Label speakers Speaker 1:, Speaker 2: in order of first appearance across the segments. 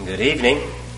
Speaker 1: Good evening.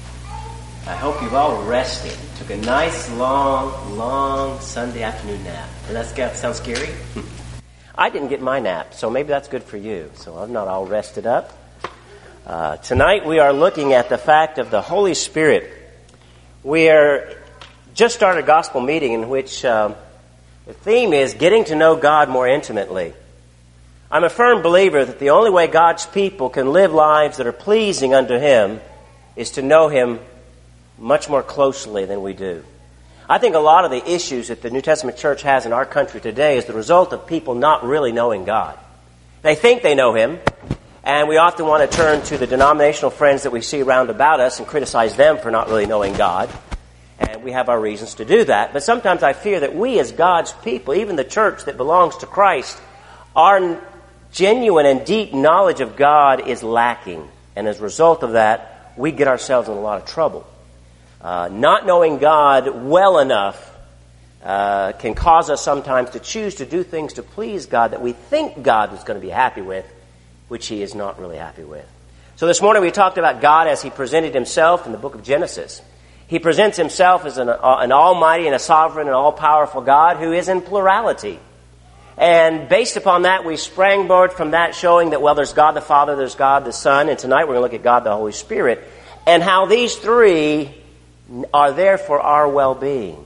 Speaker 1: I hope you've all rested. Took a nice, long Sunday afternoon nap. And that sounds scary? I didn't get my nap, so maybe that's good for you. So I'm not all rested up. Tonight we are looking at the fact of the Holy Spirit. We are just started a gospel meeting in which the theme is getting to know God more intimately. I'm a firm believer that the only way God's people can live lives that are pleasing unto Him is to know Him much more closely than we do. I think a lot of the issues that the New Testament church has in our country today is the result of people not really knowing God. They think they know Him, and we often want to turn to the denominational friends that we see around about us and criticize them for not really knowing God. And we have our reasons to do that. But sometimes I fear that we as God's people, even the church that belongs to Christ, our genuine and deep knowledge of God is lacking. And as a result of that, we get ourselves in a lot of trouble. Not knowing God well enough can cause us sometimes to choose to do things to please God that we think God is going to be happy with, which He is not really happy with. So this morning we talked about God as He presented Himself in the book of Genesis. He presents Himself as an almighty and a sovereign and all-powerful God who is in plurality. And based upon that, we springboard from that, showing that, well, there's God the Father, there's God the Son, and tonight we're going to look at God the Holy Spirit, and how these three are there for our well-being.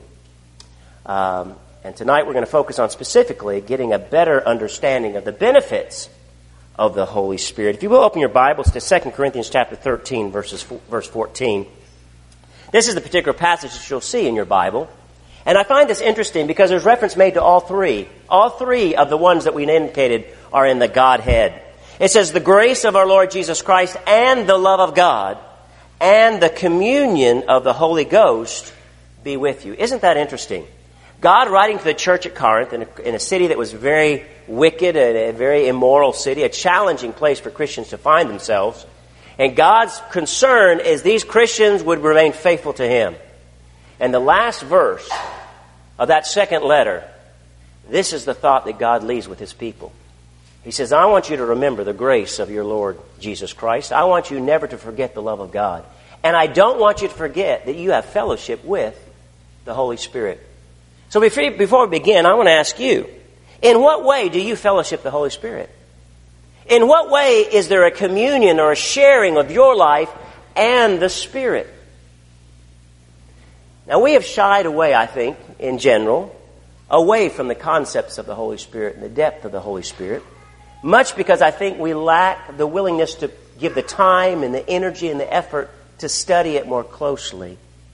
Speaker 1: And tonight we're going to focus on specifically getting a better understanding of the benefits of the Holy Spirit. If you will open your Bibles to 2 Corinthians chapter 13, verse 14. This is the particular passage that you'll see in your Bible. And I find this interesting because there's reference made to all three. All three of the ones that we indicated are in the Godhead. It says, the grace of our Lord Jesus Christ and the love of God and the communion of the Holy Ghost be with you. Isn't that interesting? God writing to the church at Corinth, in a city that was very wicked, a very immoral city, a challenging place for Christians to find themselves. And God's concern is these Christians would remain faithful to Him. And the last verse of that second letter, this is the thought that God leaves with His people. He says, I want you to remember the grace of your Lord Jesus Christ. I want you never to forget the love of God. And I don't want you to forget that you have fellowship with the Holy Spirit. So before we begin, I want to ask you, in what way do you fellowship the Holy Spirit? In what way is there a communion or a sharing of your life and the Spirit? Now, we have shied away, I think, in general, away from the concepts of the Holy Spirit and the depth of the Holy Spirit, much because I think we lack the willingness to give the time and the energy and the effort to study it more closely.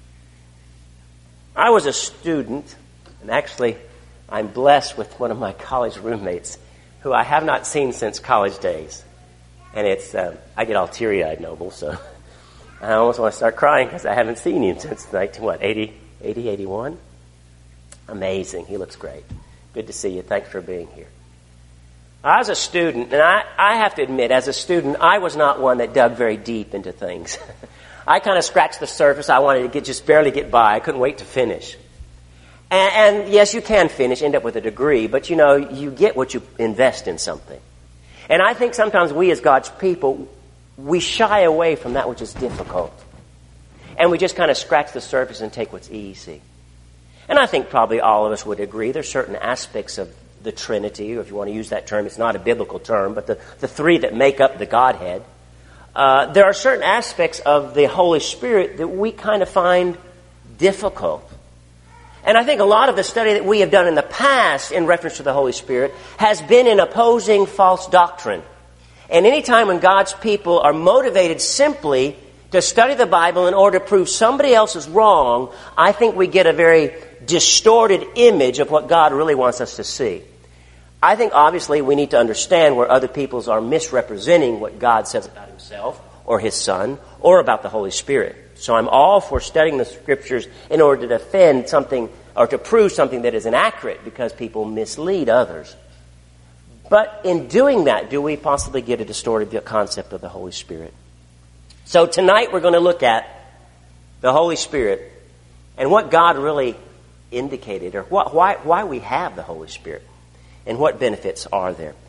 Speaker 1: I was a student, and actually I'm blessed with one of my college roommates who I have not seen since college days. And it's I get all teary-eyed, Noble, so I almost want to start crying because I haven't seen him since 81? Amazing. He looks great. Good to see you. Thanks for being here. I was a student, and I have to admit, as a student, I was not one that dug very deep into things. I kind of scratched the surface. I wanted to just barely get by. I couldn't wait to finish. And yes, you can finish, end up with a degree, but you get what you invest in something. And I think sometimes we as God's people, we shy away from that which is difficult. And we just kind of scratch the surface and take what's easy. And I think probably all of us would agree there's certain aspects of the Trinity, or if you want to use that term, it's not a biblical term, but the three that make up the Godhead. There are certain aspects of the Holy Spirit that we kind of find difficult. And I think a lot of the study that we have done in the past in reference to the Holy Spirit has been in opposing false doctrine. And any time when God's people are motivated simply to study the Bible in order to prove somebody else is wrong, I think we get a very distorted image of what God really wants us to see. I think obviously we need to understand where other peoples are misrepresenting what God says about Himself or His Son or about the Holy Spirit. So I'm all for studying the Scriptures in order to defend something or to prove something that is inaccurate because people mislead others. But in doing that, do we possibly get a distorted concept of the Holy Spirit? So tonight we're going to look at the Holy Spirit and what God really indicated, or why we have the Holy Spirit and what benefits are there.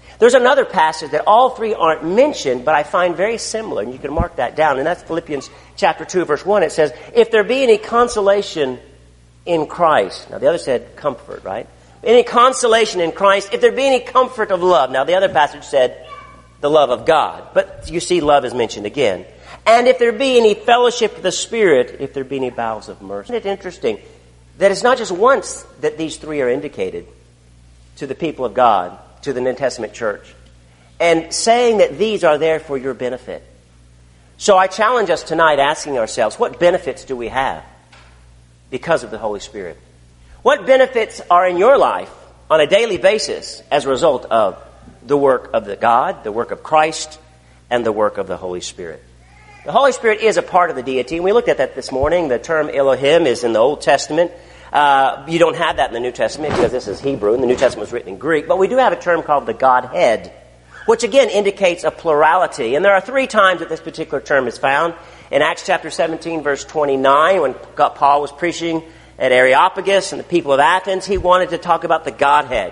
Speaker 1: There's another passage that all three aren't mentioned, but I find very similar, and you can mark that down, and that's Philippians chapter 2, verse 1. It says, if there be any consolation in Christ. Now, the other said comfort, right? Any consolation in Christ, if there be any comfort of love. Now, the other passage said the love of God, but you see love is mentioned again. And if there be any fellowship of the Spirit, if there be any bowels of mercy. Isn't it interesting that it's not just once that these three are indicated to the people of God, to the New Testament church, and saying that these are there for your benefit. So I challenge us tonight asking ourselves, what benefits do we have because of the Holy Spirit? What benefits are in your life on a daily basis as a result of the work of the God, the work of Christ, and the work of the Holy Spirit? The Holy Spirit is a part of the deity, and we looked at that this morning. The term Elohim is in the Old Testament. You don't have that in the New Testament because this is Hebrew, and the New Testament was written in Greek. But we do have a term called the Godhead, which again indicates a plurality. And there are three times that this particular term is found. In Acts chapter 17, verse 29, when Paul was preaching at Areopagus and the people of Athens, he wanted to talk about the Godhead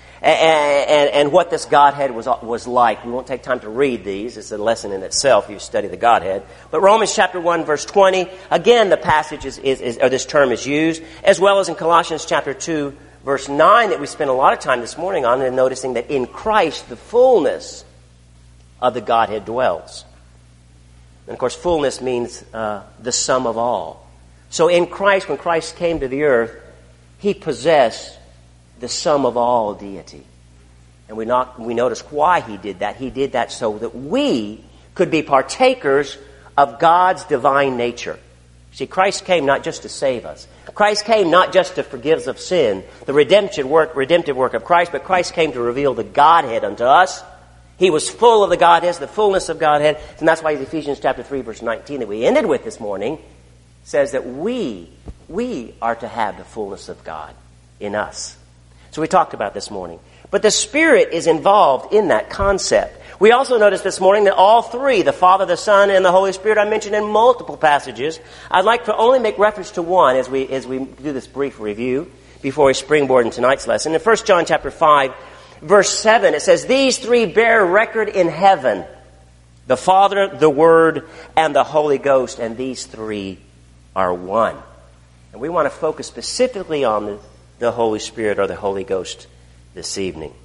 Speaker 1: and what this Godhead was like. We won't take time to read these. It's a lesson in itself if you study the Godhead. But Romans chapter 1, verse 20, again the passage or this term is used, as well as in Colossians chapter 2, verse 9, that we spent a lot of time this morning on, and noticing that in Christ the fullness of the Godhead dwells. And of course, fullness means the sum of all. So in Christ, when Christ came to the earth, he possessed the sum of all deity. And we notice why he did that. He did that so that we could be partakers of God's divine nature. See, Christ came not just to save us. Christ came not just to forgive us of sin, the redemptive work of Christ, but Christ came to reveal the Godhead unto us. He was full of the Godhead, the fullness of Godhead. And that's why Ephesians chapter 3, verse 19 that we ended with this morning says that we are to have the fullness of God in us. So we talked about this morning. But the Spirit is involved in that concept. We also noticed this morning that all three, the Father, the Son, and the Holy Spirit, are mentioned in multiple passages. I'd like to only make reference to one as we do this brief review before we springboard in tonight's lesson. In 1 John chapter 5, verse 7, it says, these three bear record in heaven, the Father, the Word, and the Holy Ghost, and these three are one. And we want to focus specifically on the Holy Spirit or the Holy Ghost this evening.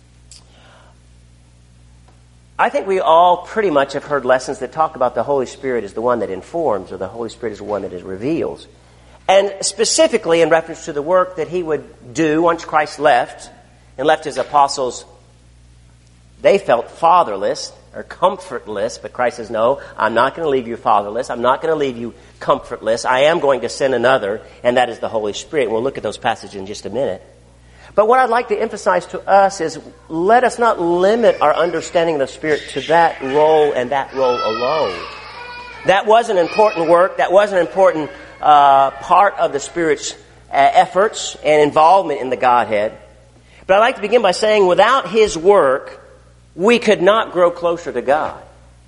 Speaker 1: I think we all pretty much have heard lessons that talk about the Holy Spirit as the one that informs, or the Holy Spirit is the one that reveals. And specifically in reference to the work that he would do once Christ left and left his apostles, they felt fatherless or comfortless, but Christ says, no, I'm not going to leave you fatherless. I'm not going to leave you comfortless. I am going to send another, and that is the Holy Spirit. We'll look at those passages in just a minute. But what I'd like to emphasize to us is let us not limit our understanding of the Spirit to that role and that role alone. That was an important work. That was an important part of the Spirit's efforts and involvement in the Godhead. But I'd like to begin by saying without his work, we could not grow closer to God.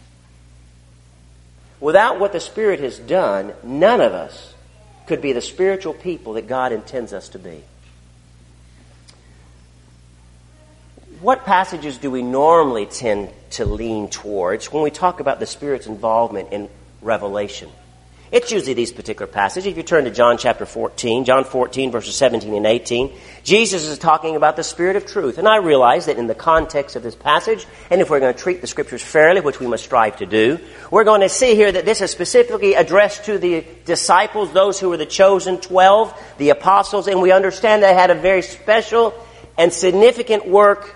Speaker 1: Without what the Spirit has done, none of us could be the spiritual people that God intends us to be. What passages do we normally tend to lean towards when we talk about the Spirit's involvement in revelation? It's usually these particular passages. If you turn to John chapter 14, John 14, verses 17 and 18, Jesus is talking about the Spirit of truth. And I realize that in the context of this passage, and if we're going to treat the Scriptures fairly, which we must strive to do, we're going to see here that this is specifically addressed to the disciples, those who were the chosen 12, the apostles, and we understand they had a very special and significant work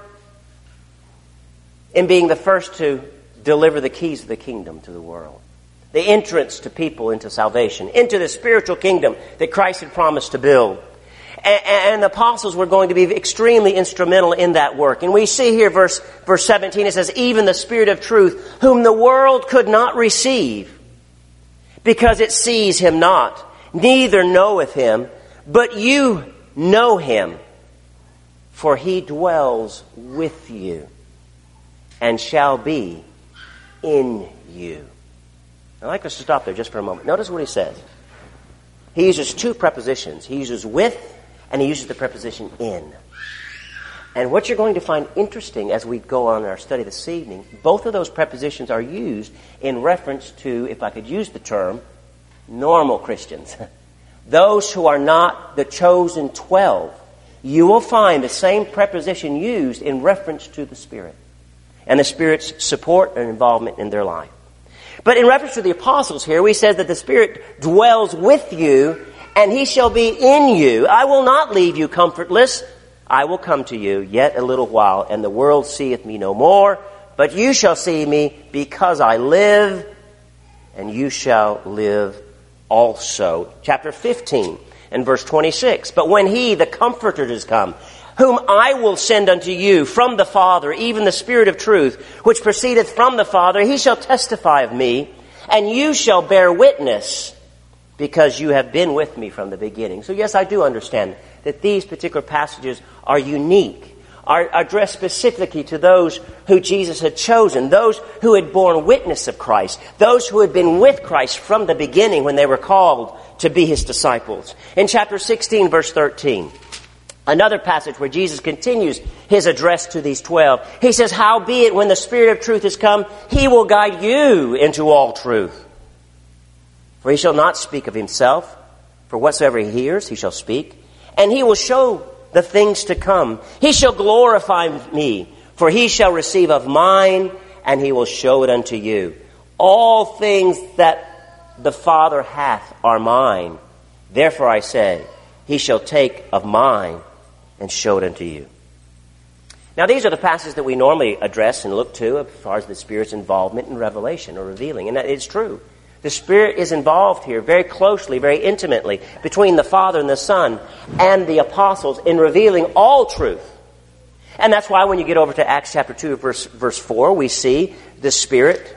Speaker 1: in being the first to deliver the keys of the kingdom to the world. The entrance to people into salvation, into the spiritual kingdom that Christ had promised to build. And the apostles were going to be extremely instrumental in that work. And we see here verse 17, it says, even the Spirit of truth, whom the world could not receive, because it sees him not, neither knoweth him, but you know him, for he dwells with you and shall be in you. I'd like us to stop there just for a moment. Notice what he says. He uses two prepositions. He uses with and he uses the preposition in. And what you're going to find interesting as we go on in our study this evening, both of those prepositions are used in reference to, if I could use the term, normal Christians. Those who are not the chosen 12. You will find the same preposition used in reference to the Spirit and the Spirit's support and involvement in their life. But in reference to the apostles here, we said that the Spirit dwells with you and He shall be in you. I will not leave you comfortless. I will come to you yet a little while, and the world seeth me no more. But you shall see me, because I live, and you shall live also. Chapter 15 and verse 26. But when He, the Comforter, is come, whom I will send unto you from the Father, even the Spirit of truth, which proceedeth from the Father, He shall testify of me, and you shall bear witness, because you have been with me from the beginning. So yes, I do understand that these particular passages are unique, are addressed specifically to those who Jesus had chosen, those who had borne witness of Christ, those who had been with Christ from the beginning when they were called to be His disciples. In chapter 16, verse 13, another passage where Jesus continues His address to these 12. He says, howbeit when the Spirit of truth is come, He will guide you into all truth. For He shall not speak of Himself, for whatsoever He hears, He shall speak. And He will show the things to come. He shall glorify me, for He shall receive of mine, and He will show it unto you. All things that the Father hath are mine. Therefore I say, He shall take of mine and show it unto you. Now these are the passages that we normally address and look to as far as the Spirit's involvement in revelation or revealing. And that is true. The Spirit is involved here very closely, very intimately, between the Father and the Son and the apostles in revealing all truth. And that's why when you get over to Acts chapter 2, verse 4, we see the Spirit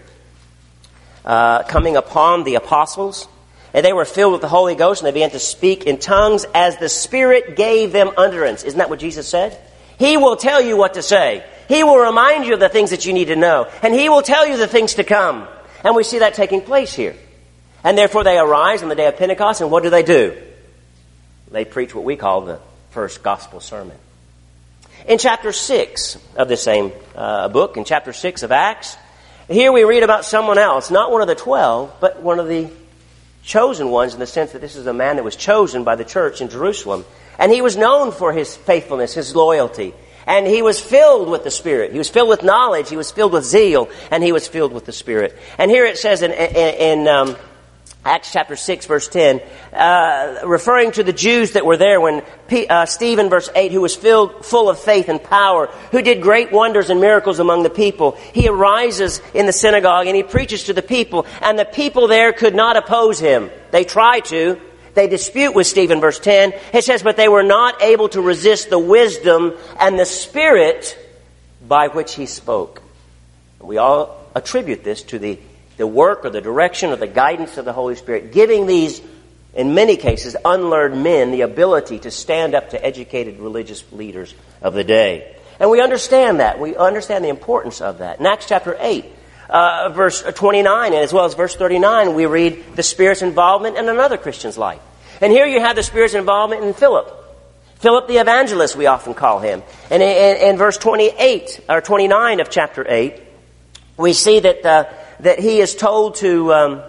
Speaker 1: coming upon the apostles. And they were filled with the Holy Ghost, and they began to speak in tongues as the Spirit gave them utterance. Isn't that what Jesus said? He will tell you what to say. He will remind you of the things that you need to know. And He will tell you the things to come. And we see that taking place here. And therefore they arise on the day of Pentecost, and what do? They preach what we call the first gospel sermon. In chapter 6 of the same book, in chapter 6 of Acts, here we read about someone else, not one of the 12, but one of the chosen ones, in the sense that this is a man that was chosen by the church in Jerusalem. And he was known for his faithfulness, his loyalty. And he was filled with the Spirit. He was filled with knowledge. He was filled with zeal. And he was filled with the Spirit. And here it says in Acts chapter 6, verse 10, referring to the Jews that were there when Stephen, verse 8, who was full of faith and power, who did great wonders and miracles among the people. He arises in the synagogue and he preaches to the people. And the people there could not oppose him. They try to. They dispute with Stephen, verse 10. It says, but they were not able to resist the wisdom and the Spirit by which he spoke. We all attribute this to the work or the direction or the guidance of the Holy Spirit, giving these, in many cases, unlearned men the ability to stand up to educated religious leaders of the day. And we understand that. We understand the importance of that. In Acts chapter 8, verse 29, and as well as verse 39, we read the Spirit's involvement in another Christian's life. And here you have the Spirit's involvement in Philip. Philip the evangelist, we often call him. And in verse 28, or 29 of chapter 8, we see that he is told to...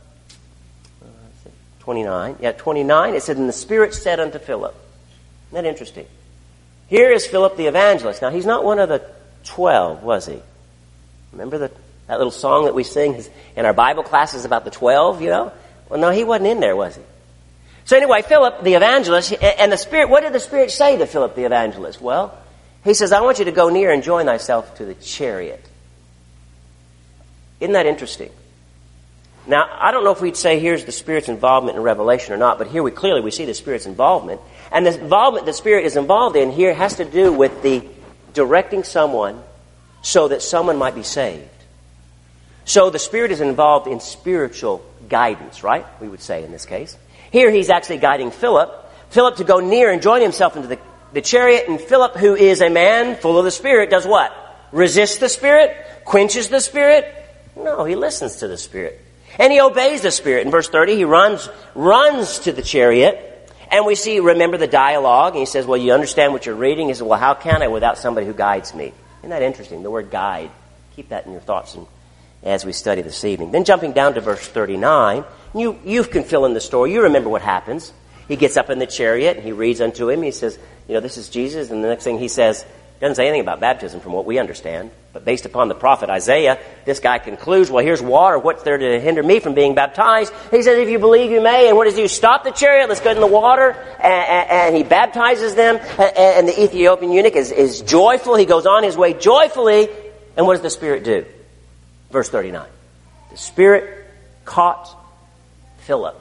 Speaker 1: 29. Yeah, 29. It said, and the Spirit said unto Philip. Isn't that interesting? Here is Philip the evangelist. Now, he's not one of the 12, was he? Remember that little song that we sing in our Bible classes about the 12, you know? Well, no, he wasn't in there, was he? So anyway, Philip the evangelist, and the Spirit, what did the Spirit say to Philip the evangelist? Well, he says, I want you to go near and join thyself to the chariot. Isn't that interesting? Now, I don't know if we'd say here's the Spirit's involvement in revelation or not, but here we see the Spirit's involvement. And the involvement the Spirit is involved in here has to do with the directing someone so that someone might be saved. So the Spirit is involved in spiritual guidance, right? We would say in this case. Here he's actually guiding Philip to go near and join himself into the chariot. And Philip, who is a man full of the Spirit, does what? Resists the Spirit? Quenches the Spirit? No, he listens to the Spirit. And he obeys the Spirit. In verse 30, he runs to the chariot. And we see, remember the dialogue, and he says, well, you understand what you're reading? He says, well, how can I without somebody who guides me? Isn't that interesting? The word guide. Keep that in your thoughts as we study this evening. Then jumping down to verse 39, you can fill in the story. You remember what happens. He gets up in the chariot, and he reads unto him. He says, this is Jesus. And the next thing he says, doesn't say anything about baptism from what we understand. But based upon the prophet Isaiah, this guy concludes, well, here's water. What's there to hinder me from being baptized? He says, if you believe, you may. And what does he do? Stop the chariot. Let's go in the water. And he baptizes them. And the Ethiopian eunuch is joyful. He goes on his way joyfully. And what does the Spirit do? Verse 39. The Spirit caught Philip,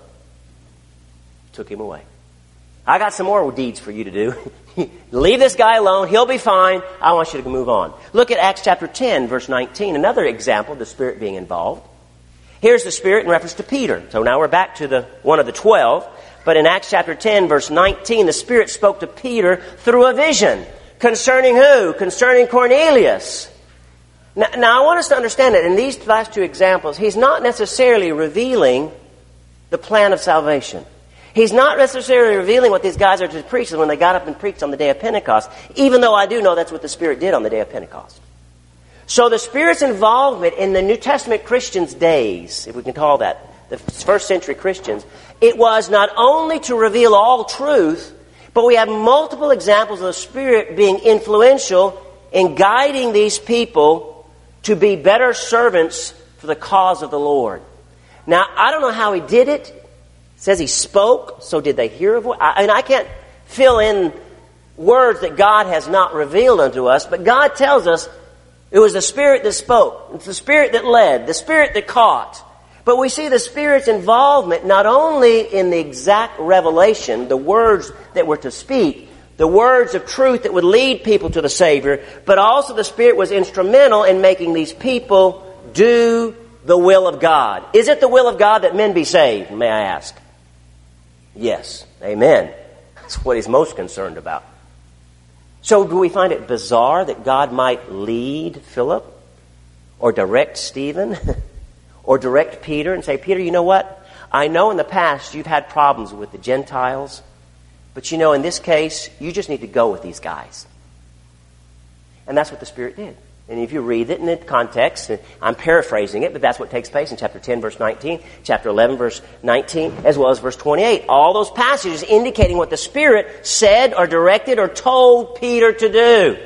Speaker 1: took him away. I got some more deeds for you to do. Leave this guy alone. He'll be fine. I want you to move on. Look at Acts chapter 10, verse 19. Another example of the Spirit being involved. Here's the Spirit in reference to Peter. So now we're back to one of the 12. But in Acts chapter 10, verse 19, the Spirit spoke to Peter through a vision. Concerning who? Concerning Cornelius. Now I want us to understand that in these last two examples, he's not necessarily revealing the plan of salvation. He's not necessarily revealing what these guys are to preach when they got up and preached on the day of Pentecost, even though I do know that's what the Spirit did on the day of Pentecost. So the Spirit's involvement in the New Testament Christians' days, if we can call that, the first century Christians, it was not only to reveal all truth, but we have multiple examples of the Spirit being influential in guiding these people to be better servants for the cause of the Lord. Now, I don't know how he did it. It says he spoke, so did they hear a voice? I can't fill in words that God has not revealed unto us, but God tells us it was the Spirit that spoke. It's the Spirit that led, the Spirit that caught. But we see the Spirit's involvement not only in the exact revelation, the words that were to speak, the words of truth that would lead people to the Savior, but also the Spirit was instrumental in making these people do the will of God. Is it the will of God that men be saved, may I ask? Yes. Amen. That's what he's most concerned about. So do we find it bizarre that God might lead Philip or direct Stephen or direct Peter and say, Peter, you know what? I know in the past you've had problems with the Gentiles, but you know, in this case, you just need to go with these guys. And that's what the Spirit did. And if you read it in the context, I'm paraphrasing it, but that's what takes place in chapter 10, verse 19, chapter 11, verse 19, as well as verse 28. All those passages indicating what the Spirit said or directed or told Peter to do.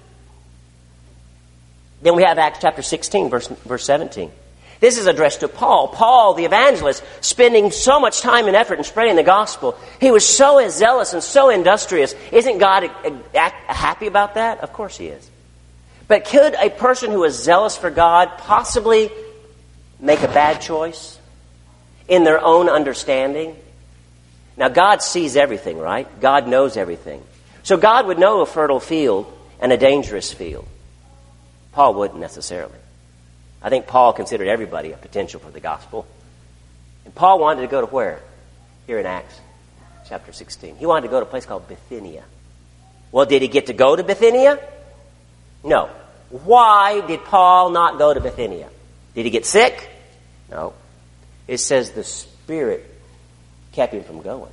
Speaker 1: Then we have Acts chapter 16, verse 17. This is addressed to Paul. Paul, the evangelist, spending so much time and effort in spreading the gospel. He was so zealous and so industrious. Isn't God happy about that? Of course he is. But could a person who is zealous for God possibly make a bad choice in their own understanding? Now, God sees everything, right? God knows everything. So God would know a fertile field and a dangerous field. Paul wouldn't necessarily. I think Paul considered everybody a potential for the gospel. And Paul wanted to go to where? Here in Acts chapter 16. He wanted to go to a place called Bithynia. Well, did he get to go to Bithynia? No. Why did Paul not go to Bithynia? Did he get sick? No. It says the Spirit kept him from going.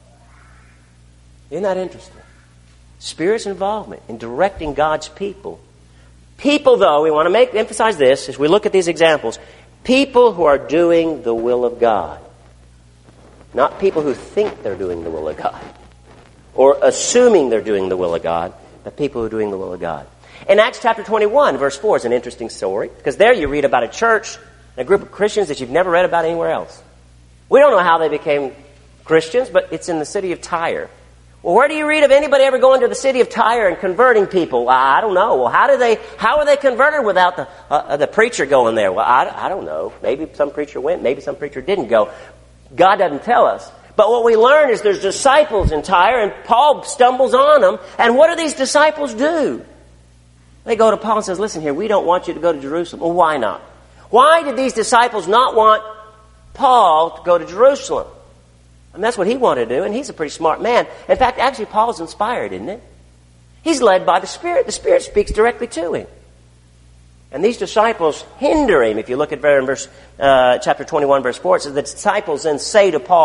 Speaker 1: Isn't that interesting? Spirit's involvement in directing God's people. People, though, we want to emphasize this as we look at these examples. People who are doing the will of God. Not people who think they're doing the will of God. Or assuming they're doing the will of God. But people who are doing the will of God. In Acts chapter 21, verse 4 is an interesting story. Because there you read about a church, a group of Christians that you've never read about anywhere else. We don't know how they became Christians, but it's in the city of Tyre. Well, where do you read of anybody ever going to the city of Tyre and converting people? Well, I don't know. Well, how are they converted without the preacher going there? Well, I don't know. Maybe some preacher went, maybe some preacher didn't go. God doesn't tell us. But what we learn is there's disciples in Tyre, and Paul stumbles on them. And what do these disciples do? They go to Paul and says, listen here, we don't want you to go to Jerusalem. Well, why not? Why did these disciples not want Paul to go to Jerusalem? And that's what he wanted to do, and he's a pretty smart man. In fact, actually, Paul's inspired, isn't it? He's led by the Spirit. The Spirit speaks directly to him. And these disciples hinder him. If you look at chapter 21, verse 4, it says the disciples then say to Paul,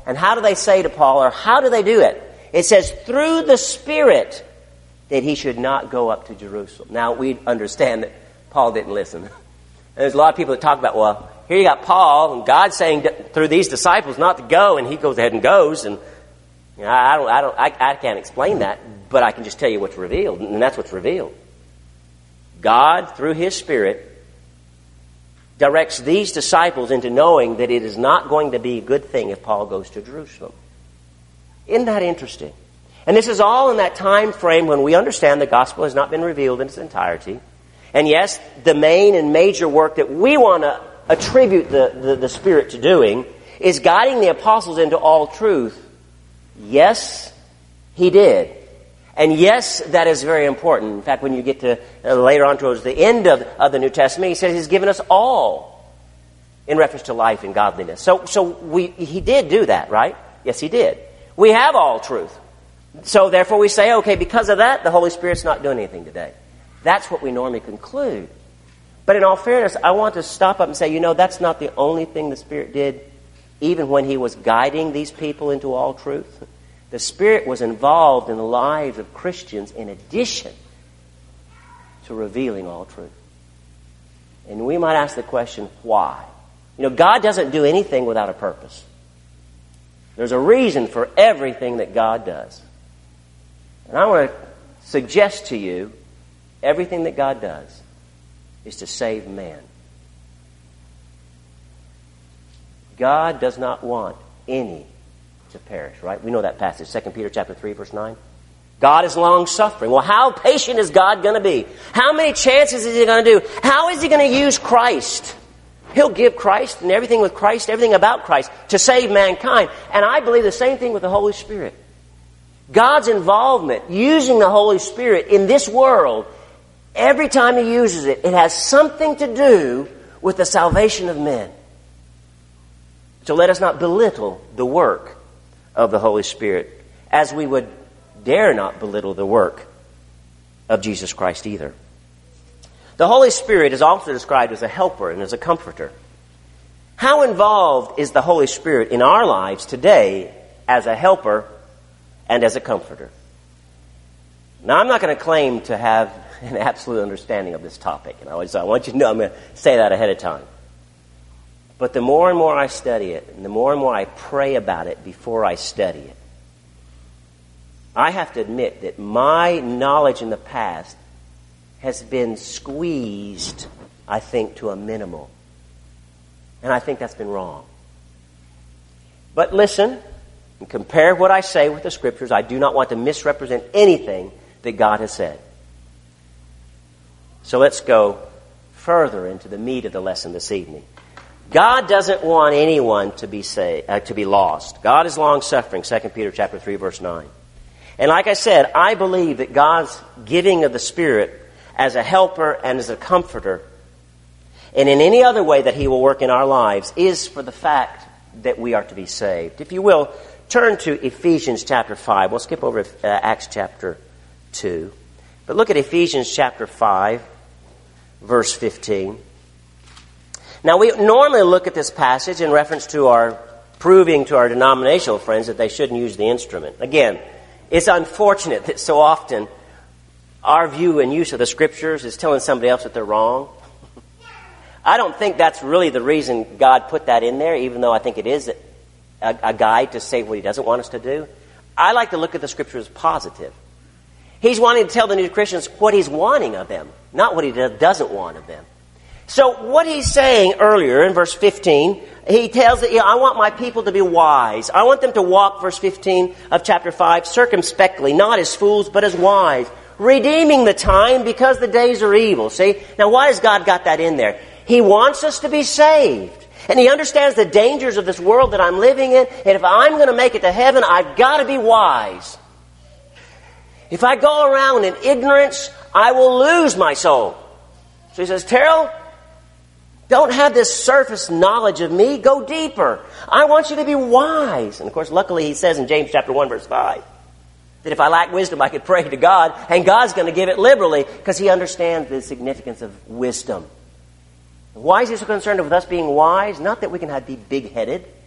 Speaker 1: And how do they say to Paul, or how do they do it? It says, through the Spirit, that he should not go up to Jerusalem. Now, we understand that Paul didn't listen. And there's a lot of people that talk about, well, here you got Paul, and God's saying through these disciples not to go, and he goes ahead and goes. And you know, I can't explain that, but I can just tell you what's revealed, and that's what's revealed. God, through His Spirit, directs these disciples into knowing that it is not going to be a good thing if Paul goes to Jerusalem. Isn't that interesting? And this is all in that time frame when we understand the gospel has not been revealed in its entirety. And yes, the main and major work that we want to attribute the Spirit to doing is guiding the apostles into all truth. Yes, He did. And yes, that is very important. In fact, when you get to later on towards the end of the New Testament, He says He's given us all in reference to life and godliness. So He did do that, right? Yes, He did. We have all truth. So therefore we say, okay, because of that, the Holy Spirit's not doing anything today. That's what we normally conclude. But in all fairness, I want to stop up and say, that's not the only thing the Spirit did, even when He was guiding these people into all truth. The Spirit was involved in the lives of Christians in addition to revealing all truth. And we might ask the question, why? God doesn't do anything without a purpose. There's a reason for everything that God does. And I want to suggest to you, everything that God does is to save man. God does not want any to perish, right? We know that passage, 2 Peter chapter 3, verse 9. God is long-suffering. Well, how patient is God going to be? How many chances is He going to do? How is He going to use Christ? He'll give Christ and everything with Christ, everything about Christ, to save mankind. And I believe the same thing with the Holy Spirit. God's involvement, using the Holy Spirit in this world, every time He uses it, it has something to do with the salvation of men. So let us not belittle the work of the Holy Spirit, as we would dare not belittle the work of Jesus Christ either. The Holy Spirit is also described as a helper and as a comforter. How involved is the Holy Spirit in our lives today as a helper and as a comforter? Now, I'm not going to claim to have an absolute understanding of this topic. And I want you to know, I'm going to say that ahead of time. But the more and more I study it, and the more I pray about it before I study it, I have to admit that my knowledge in the past has been squeezed, I think, to a minimal. And I think that's been wrong. But listen, and compare what I say with the Scriptures. I do not want to misrepresent anything that God has said. So let's go further into the meat of the lesson this evening. God doesn't want anyone to be lost. God is long-suffering, 2 Peter chapter 3, verse 9. And like I said, I believe that God's giving of the Spirit as a helper and as a comforter, and in any other way that He will work in our lives, is for the fact that we are to be saved. If you will, turn to Ephesians chapter 5. We'll skip over Acts chapter 2. But look at Ephesians chapter 5, verse 15. Now, we normally look at this passage in reference to our proving to our denominational friends that they shouldn't use the instrument. Again, it's unfortunate that so often our view and use of the Scriptures is telling somebody else that they're wrong. I don't think that's really the reason God put that in there, even though I think it is a guide to say what He doesn't want us to do. I like to look at the Scriptures as positive. He's wanting to tell the new Christians what He's wanting of them, not what He doesn't want of them. So what He's saying earlier in verse 15, He tells that, I want my people to be wise. I want them to walk, verse 15 of chapter 5, circumspectly, not as fools, but as wise, redeeming the time because the days are evil. See? Now, why has God got that in there? He wants us to be saved. And He understands the dangers of this world that I'm living in. And if I'm going to make it to heaven, I've got to be wise. If I go around in ignorance, I will lose my soul. So He says, Terrell, don't have this surface knowledge of me. Go deeper. I want you to be wise. And of course, luckily He says in James chapter 1, verse 5, that if I lack wisdom, I could pray to God, and God's going to give it liberally because He understands the significance of wisdom. Why is He so concerned with us being wise? Not that we can be big-headed,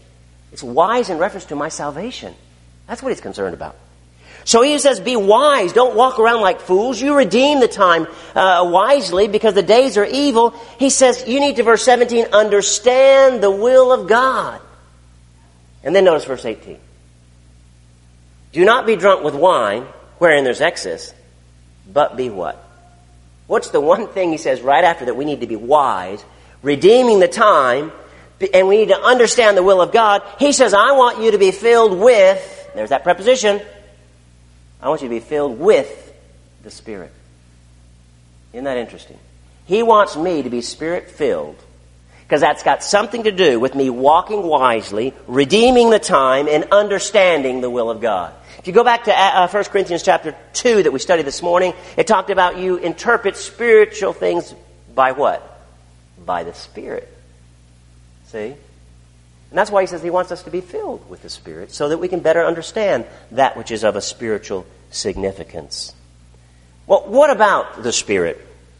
Speaker 1: It's wise in reference to my salvation. That's what he's concerned about. So he says, be wise. Don't walk around like fools. You redeem the time wisely because the days are evil. He says, you need to, verse 17, understand the will of God. And then notice verse 18. Do not be drunk with wine, wherein there's excess, but be what? What's the one thing he says right after that we need to be wise, redeeming the time, and we need to understand the will of God? He says, I want you to be filled with, there's that preposition, I want you to be filled with the Spirit. Isn't that interesting? He wants me to be Spirit-filled because that's got something to do with me walking wisely, redeeming the time, and understanding the will of God. If you go back to 1 Corinthians chapter 2 that we studied this morning, it talked about you interpret spiritual things by what? By the Spirit. See? And that's why he says he wants us to be filled with the Spirit so that we can better understand that which is of a spiritual significance. Well, what about the Spirit?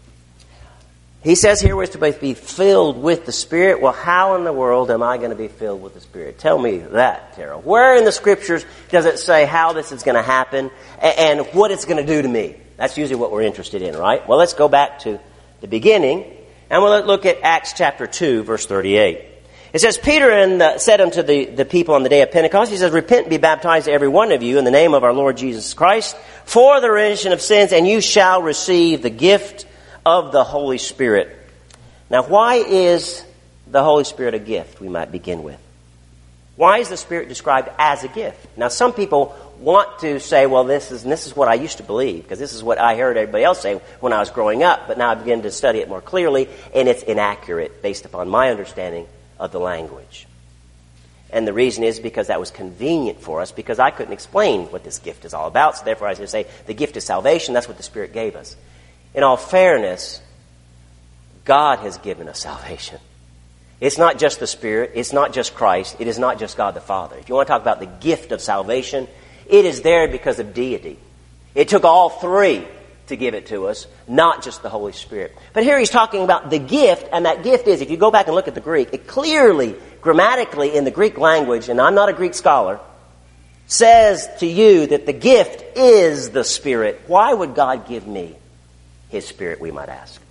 Speaker 1: He says here we're to be filled with the Spirit. Well, how in the world am I going to be filled with the Spirit? Tell me that, Tara. Where in the Scriptures does it say how this is going to happen and what it's going to do to me? That's usually what we're interested in, right? Well, let's go back to the beginning and we'll look at Acts chapter 2, verse 38. It says, Peter said unto the people on the day of Pentecost, he says, repent and be baptized every one of you in the name of our Lord Jesus Christ for the remission of sins, and you shall receive the gift of the Holy Spirit. Now, why is the Holy Spirit a gift, we might begin with? Why is the Spirit described as a gift? Now, some people want to say, well, this is what I used to believe, because this is what I heard everybody else say when I was growing up, but now I begin to study it more clearly, and it's inaccurate based upon my understanding of the language. And the reason is because that was convenient for us, because I couldn't explain what this gift is all about, so therefore I was going to say the gift is salvation. That's what the Spirit gave us. In all fairness, God has given us salvation. It's not just the Spirit, it's not just Christ, it is not just God the Father. If you want to talk about the gift of salvation, it is there because of deity. It took all three to give it to us, not just the Holy Spirit. But here he's talking about the gift, and that gift is, if you go back and look at the Greek, it clearly, grammatically in the Greek language, and I'm not a Greek scholar, says to you that the gift is the Spirit. Why would God give me His Spirit, we might ask?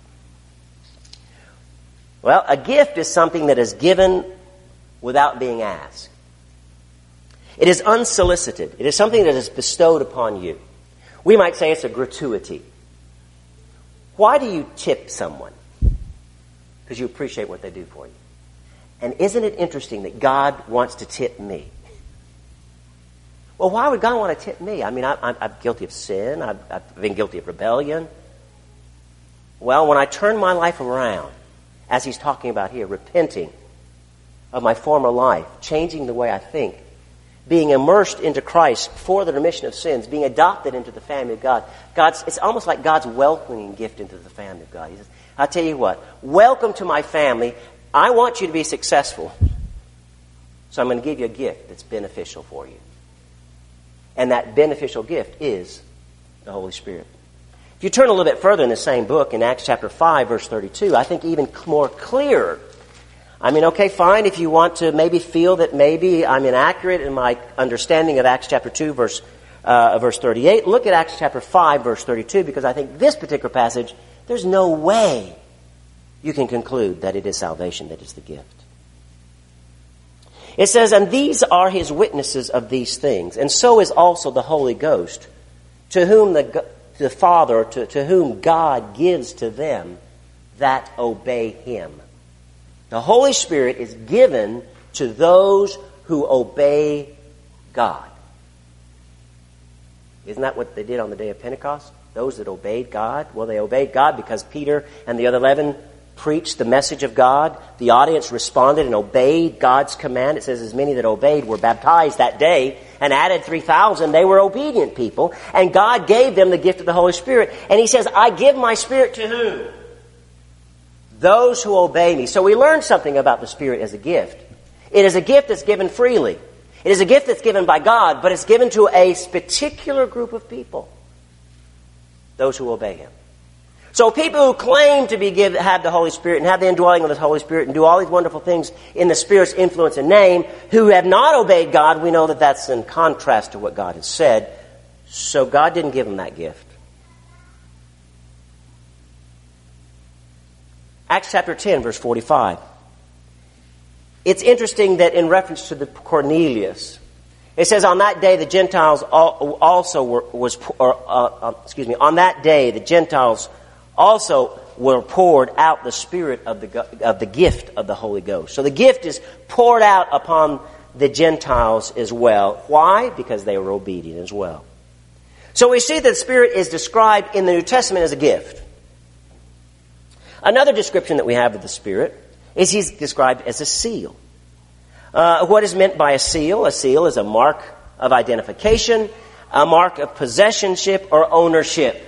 Speaker 1: Well, a gift is something that is given without being asked. It is unsolicited. It is something that is bestowed upon you. We might say it's a gratuity. Why do you tip someone? Because you appreciate what they do for you. And isn't it interesting that God wants to tip me? Well, why would God want to tip me? I mean, I'm guilty of sin. I've been guilty of rebellion. Well, when I turn my life around, as he's talking about here, repenting of my former life, changing the way I think, being immersed into Christ for the remission of sins, being adopted into the family of God, it's almost like God's welcoming gift into the family of God. He says, I'll tell you what, welcome to my family. I want you to be successful. So I'm going to give you a gift that's beneficial for you. And that beneficial gift is the Holy Spirit. If you turn a little bit further in the same book, in Acts chapter 5, verse 32, I think even more clear. I mean, okay, fine, if you want to maybe feel that maybe I'm inaccurate in my understanding of Acts chapter 2, verse 38, look at Acts chapter 5, verse 32, because I think this particular passage, there's no way you can conclude that it is salvation that is the gift. It says, and these are his witnesses of these things, and so is also the Holy Ghost, to whom the Father, to whom God gives to them that obey him. The Holy Spirit is given to those who obey God. Isn't that what they did on the day of Pentecost? Those that obeyed God? Well, they obeyed God because Peter and the other 11 preached the message of God. The audience responded and obeyed God's command. It says as many that obeyed were baptized that day, and added 3,000. They were obedient people, and God gave them the gift of the Holy Spirit. And he says, I give my Spirit to whom? Those who obey me. So we learned something about the Spirit as a gift. It is a gift that's given freely. It is a gift that's given by God, but it's given to a particular group of people. Those who obey him. So people who claim to have the Holy Spirit and have the indwelling of the Holy Spirit and do all these wonderful things in the Spirit's influence and name, who have not obeyed God, we know that that's in contrast to what God has said. So God didn't give them that gift. Acts chapter 10, verse 45. It's interesting that in reference to the Cornelius, it says, on that day the Gentiles on that day the Gentiles also were poured out the Spirit of the gift of the Holy Ghost. So the gift is poured out upon the Gentiles as well. Why? Because they were obedient as well. So we see that the Spirit is described in the New Testament as a gift. Another description that we have of the Spirit is he's described as a seal. What is meant by a seal? A seal is a mark of identification, a mark of possessionship or ownership.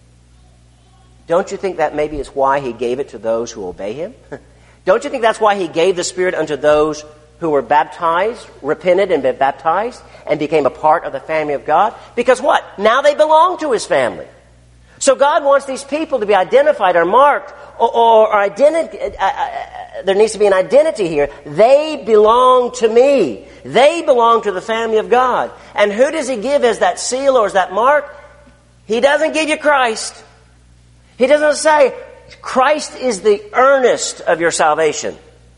Speaker 1: Don't you think that maybe is why he gave it to those who obey him? Don't you think that's why he gave the Spirit unto those who were baptized, repented and been baptized, and became a part of the family of God? Because what? Now they belong to his family. So God wants these people to be identified or marked, or identity. There needs to be an identity here. They belong to me. They belong to the family of God. And who does he give as that seal or as that mark? He doesn't give you Christ. He doesn't say, Christ is the earnest of your salvation.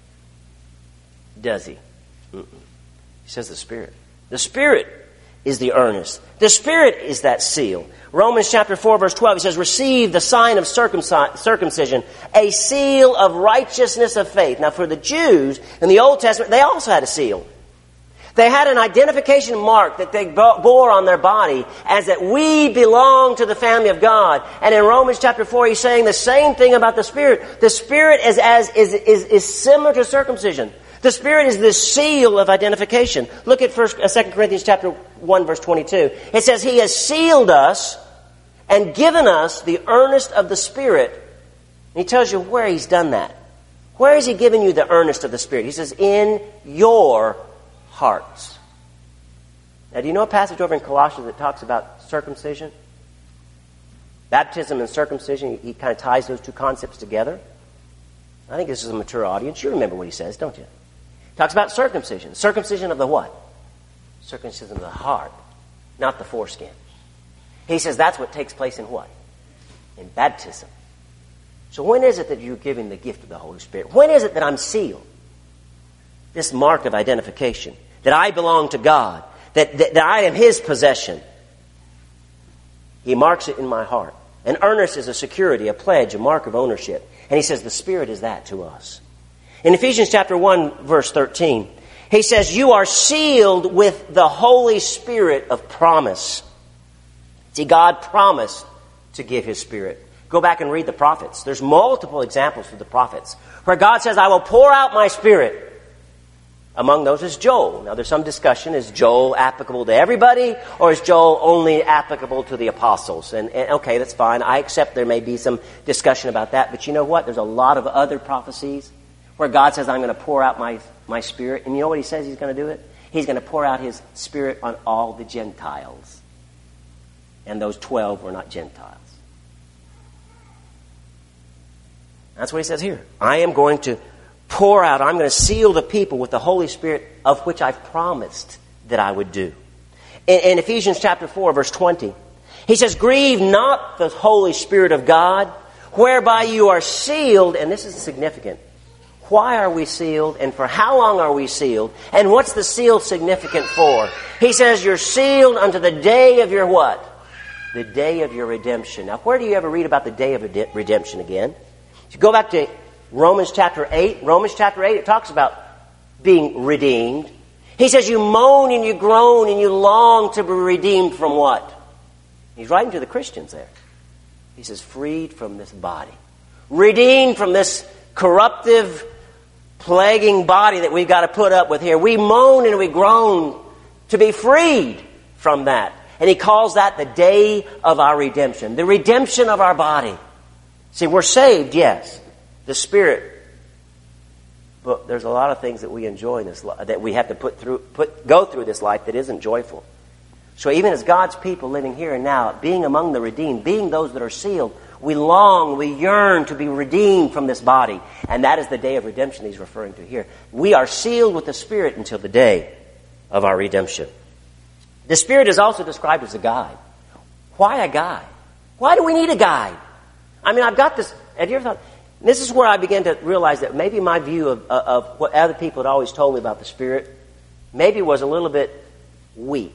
Speaker 1: Does he? Mm-mm. He says the Spirit. The Spirit is the earnest. The Spirit is that seal. Romans chapter 4, verse 12, he says, receive the sign of circumcision, a seal of righteousness of faith. Now for the Jews in the Old Testament, they also had a seal. They had an identification mark that they bore on their body as that we belong to the family of God. And in Romans chapter 4, he's saying the same thing about the Spirit. The Spirit is similar to circumcision. The Spirit is this seal of identification. Look at 2 Corinthians chapter 1, verse 22. It says, he has sealed us and given us the earnest of the Spirit. And he tells you where he's done that. Where has he given you the earnest of the Spirit? He says, in your hearts. Now, do you know a passage over in Colossians that talks about circumcision? Baptism and circumcision, he kind of ties those two concepts together. I think this is a mature audience. You remember what he says, don't you? He talks about circumcision. Circumcision of the what? Circumcision of the heart, not the foreskin. He says that's what takes place in what? In baptism. So when is it that you're giving the gift of the Holy Spirit? When is it that I'm sealed? This mark of identification. That I belong to God. That I am his possession. He marks it in my heart. An earnest is a security, a pledge, a mark of ownership. And he says the Spirit is that to us. In Ephesians chapter 1, verse 13, he says, you are sealed with the Holy Spirit of promise. See, God promised to give his Spirit. Go back and read the prophets. There's multiple examples through the prophets where God says, I will pour out my Spirit. Among those is Joel. Now there's some discussion, is Joel applicable to everybody or is Joel only applicable to the apostles? And okay, that's fine. I accept there may be some discussion about that. But you know what? There's a lot of other prophecies where God says, I'm going to pour out my Spirit. And you know what he says he's going to do it? He's going to pour out his Spirit on all the Gentiles. And those 12 were not Gentiles. That's what he says here. I am going to pour out, I'm going to seal the people with the Holy Spirit of which I've promised that I would do. In Ephesians chapter 4, verse 20, he says, grieve not the Holy Spirit of God, whereby you are sealed, and this is significant. Why are we sealed, and for how long are we sealed, and what's the seal significant for? He says, you're sealed unto the day of your what? The day of your redemption. Now, where do you ever read about the day of redemption again? If you go back to Romans chapter 8, it talks about being redeemed. He says you moan and you groan and you long to be redeemed from what? He's writing to the Christians there. He says freed from this body. Redeemed from this corruptive, plaguing body that we've got to put up with here. We moan and we groan to be freed from that. And he calls that the day of our redemption. The redemption of our body. See, we're saved, yes. The Spirit. But there's a lot of things that we enjoy in this life, that we have to go through this life that isn't joyful. So even as God's people living here and now, being among the redeemed, being those that are sealed, We long, we yearn to be redeemed from this body. And that is the day of redemption he's referring to here. We are sealed with the Spirit until the day of our redemption. The Spirit is also described as a guide. Why a guide? Why do we need a guide? I mean, I've got this. Have you ever thought? This is where I began to realize that maybe my view of what other people had always told me about the Spirit maybe was a little bit weak.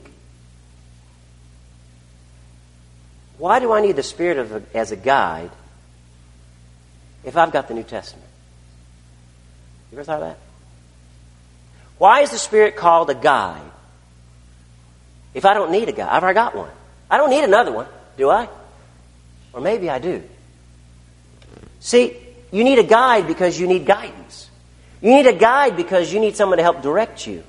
Speaker 1: Why do I need the Spirit as a guide if I've got the New Testament? You ever thought of that? Why is the Spirit called a guide if I don't need a guide? I've already got one. I don't need another one, do I? Or maybe I do. See, you need a guide because you need guidance. You need a guide because you need someone to help direct you.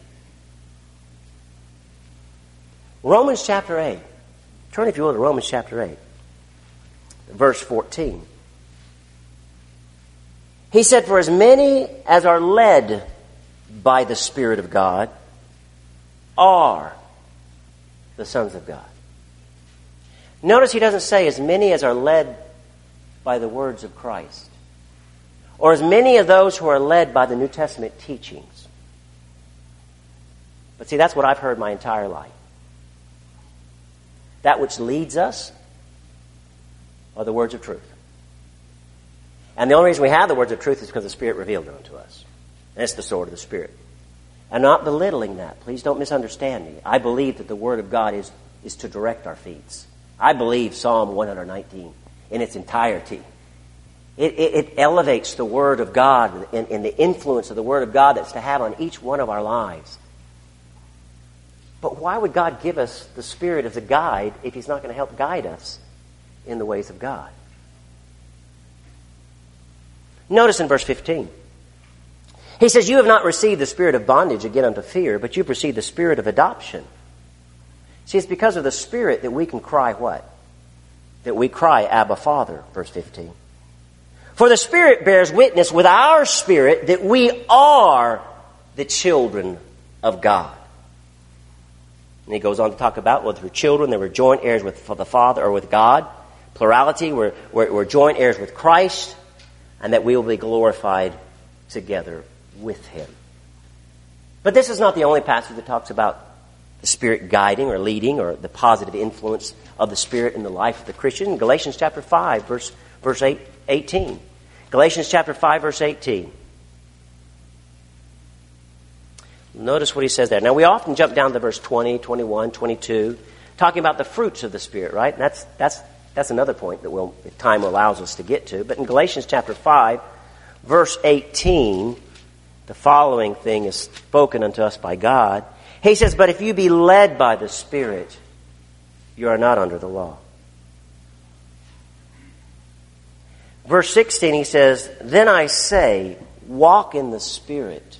Speaker 1: Romans chapter 8. Turn, if you will, to Romans chapter 8, verse 14. He said, "For as many as are led by the Spirit of God are the sons of God." Notice he doesn't say as many as are led by the words of Christ, or as many of those who are led by the New Testament teachings. But see, that's what I've heard my entire life. That which leads us are the words of truth. And the only reason we have the words of truth is because the Spirit revealed them to us. And it's the sword of the Spirit. I'm not belittling that. Please don't misunderstand me. I believe that the Word of God is to direct our feet. I believe Psalm 119 in its entirety. It elevates the Word of God and the influence of the Word of God that's to have on each one of our lives. But why would God give us the Spirit as a guide if He's not going to help guide us in the ways of God? Notice in verse 15. He says, "You have not received the spirit of bondage again unto fear, but you've received the spirit of adoption." See, it's because of the Spirit that we can cry what? That we cry, "Abba, Father," verse 15. "For the Spirit bears witness with our spirit that we are the children of God." And he goes on to talk about, well, through children, they were joint heirs with the Father or with God. Plurality, we're joint heirs with Christ, and that we will be glorified together with Him. But this is not the only passage that talks about the Spirit guiding or leading or the positive influence of the Spirit in the life of the Christian. Galatians chapter 5, verse 18. Galatians chapter 5, verse 18. Notice what he says there. Now, we often jump down to verse 20, 21, 22, talking about the fruits of the Spirit, right? And that's another point that time allows us to get to. But in Galatians chapter 5, verse 18, the following thing is spoken unto us by God. He says, "But if you be led by the Spirit, you are not under the law." Verse 16, he says, "Then I say, walk in the Spirit."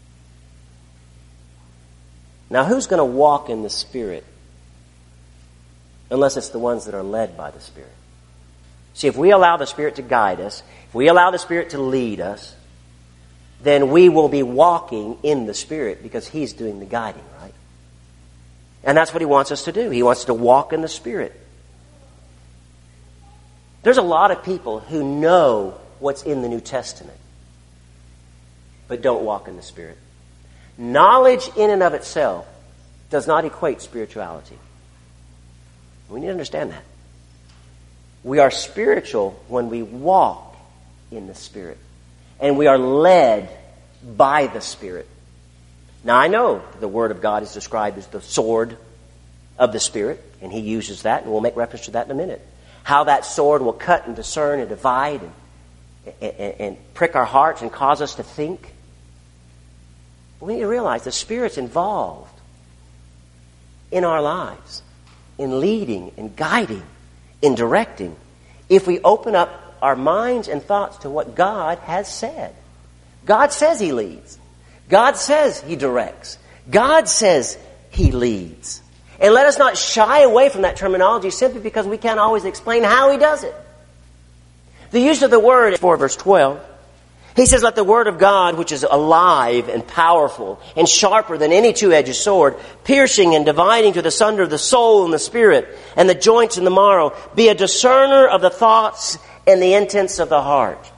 Speaker 1: Now, who's going to walk in the Spirit unless it's the ones that are led by the Spirit? See, if we allow the Spirit to guide us, if we allow the Spirit to lead us, then we will be walking in the Spirit because He's doing the guiding, right? And that's what He wants us to do. He wants us to walk in the Spirit. There's a lot of people who know what's in the New Testament, but don't walk in the Spirit. Knowledge in and of itself does not equate spirituality. We need to understand that. We are spiritual when we walk in the Spirit. And we are led by the Spirit. Now, I know the Word of God is described as the sword of the Spirit, and He uses that, and we'll make reference to that in a minute. How that sword will cut and discern and divide and prick our hearts and cause us to think. We need to realize the Spirit's involved in our lives, in leading, in guiding, in directing, if we open up our minds and thoughts to what God has said. God says He leads. God says He directs. God says He leads. And let us not shy away from that terminology simply because we can't always explain how He does it. The use of the word, 4 verse 12, He says, let the word of God, which is alive and powerful and sharper than any two-edged sword, piercing and dividing to the sunder of the soul and the spirit and the joints and the marrow, be a discerner of the thoughts and the intents of the heart.